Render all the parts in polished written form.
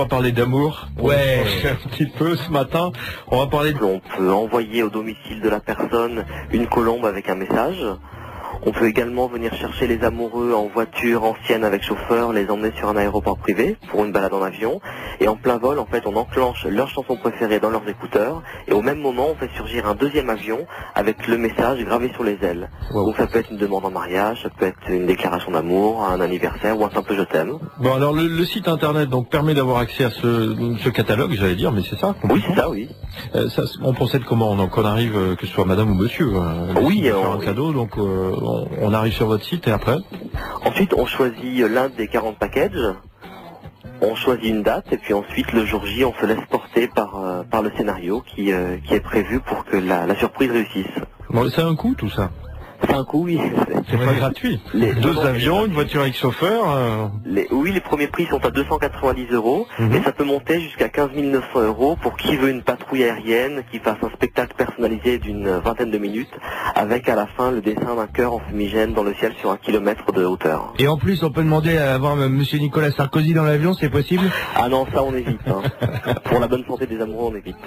va parler d'amour. Ouais. Un petit peu ce matin. On va parler On peut envoyer au domicile de la personne une colombe avec un message. On peut également venir chercher les amoureux en voiture ancienne avec chauffeur, les emmener sur un aéroport privé pour une balade en avion. Et en plein vol, en fait, on enclenche leur chanson préférée dans leurs écouteurs. Et au même moment, on fait surgir un deuxième avion avec le message gravé sur les ailes. Wow. Donc ça peut être une demande en mariage, ça peut être une déclaration d'amour, un anniversaire ou un simple je t'aime. Bon, alors le site internet donc permet d'avoir accès à ce catalogue, j'allais dire, mais c'est ça. Oui, c'est ça, oui. Ça, on procède comment? Donc on arrive, que ce soit madame ou monsieur, Oui, faire un cadeau, donc on arrive sur votre site et après ensuite, on choisit l'un des 40 packages, on choisit une date et puis ensuite le jour J, on se laisse porter par le scénario qui est prévu pour que la surprise réussisse. Bon, c'est un coût tout ça. C'est un coup, oui. C'est pas gratuit. Deux avions, une voiture avec chauffeur. Oui, les premiers prix sont à 290 €, et ça peut monter jusqu'à 15 900 € pour qui veut une patrouille aérienne qui fasse un spectacle personnalisé d'une vingtaine de minutes, avec à la fin le dessin d'un cœur en fumigène dans le ciel sur 1 kilomètre de hauteur. Et en plus, on peut demander à avoir monsieur Nicolas Sarkozy dans l'avion, c'est possible? Ah non, ça on évite. Hein. Pour la bonne santé des amoureux, on évite.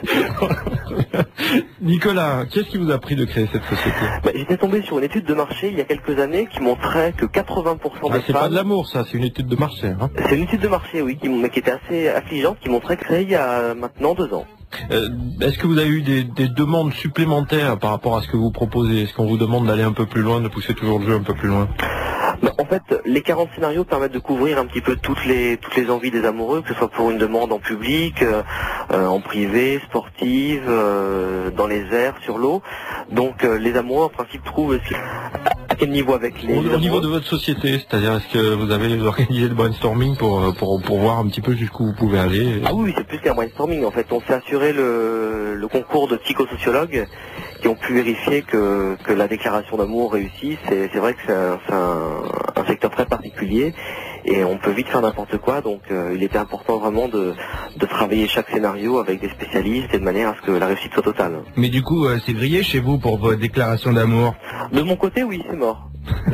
Nicolas, qu'est-ce qui vous a pris de créer cette société? J'étais tombé sur une étude de marché il y a quelques années qui montrait que 80% des femmes... C'est pas de l'amour, ça, c'est une étude de marché. Hein. C'est une étude de marché, oui, mais qui était assez affligeante, qui montrait que créée il y a maintenant 2 ans. Est-ce que vous avez eu des demandes supplémentaires par rapport à ce que vous proposez? Est-ce qu'on vous demande d'aller un peu plus loin, de pousser toujours le jeu un peu plus loin? En fait, les 40 scénarios permettent de couvrir un petit peu toutes les envies des amoureux, que ce soit pour une demande en public, en privé, sportive, dans les airs, sur l'eau. Donc les amoureux, en principe, trouvent à quel niveau avec les Au niveau de votre société, c'est-à-dire est-ce que vous avez organisé le brainstorming pour voir un petit peu jusqu'où vous pouvez aller? Ah oui, c'est plus qu'un brainstorming. En fait, on s'est assuré le concours de psychosociologues qui ont pu vérifier que la déclaration d'amour réussit. C'est vrai que c'est un secteur très particulier et on peut vite faire n'importe quoi, donc il était important vraiment de travailler chaque scénario avec des spécialistes et de manière à ce que la réussite soit totale. Mais du coup, c'est grillé chez vous pour vos déclarations d'amour? De mon côté, oui, c'est mort.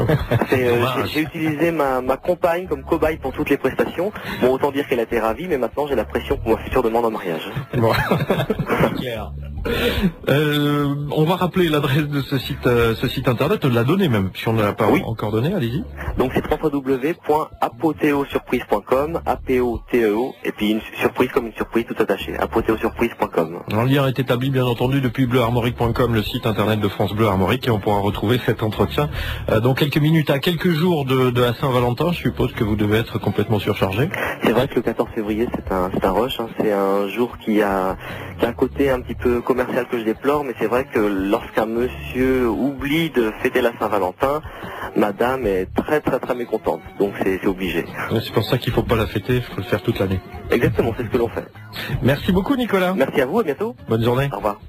J'ai utilisé ma compagne comme cobaye pour toutes les prestations. Bon, autant dire qu'elle a été ravie, mais maintenant j'ai la pression pour ma future demande en mariage. Bon. On va rappeler l'adresse de ce site internet, de la donner même, si on ne l'a pas encore donné, allez-y. Donc c'est www.apoteosurprise.com, A-P-O-T-E-O, et puis une surprise comme une surprise tout attaché, apoteosurprise.com. Le lien est établi bien entendu depuis bleuarmorique.com, le site internet de France Bleu Armorique, et on pourra retrouver cet entretien dans quelques minutes, à quelques jours de la Saint-Valentin. Je suppose que vous devez être complètement surchargé. C'est vrai que le 14 février c'est un rush, hein. C'est un jour qui a un côté un petit peu commercial que je déplore, mais c'est vrai que lorsqu'un monsieur oublie de fêter la Saint-Valentin, madame est très mécontente, donc c'est obligé. C'est pour ça qu'il ne faut pas la fêter, il faut le faire toute l'année. Exactement, c'est ce que l'on fait. Merci beaucoup Nicolas. Merci à vous, à bientôt. Bonne journée. Au revoir.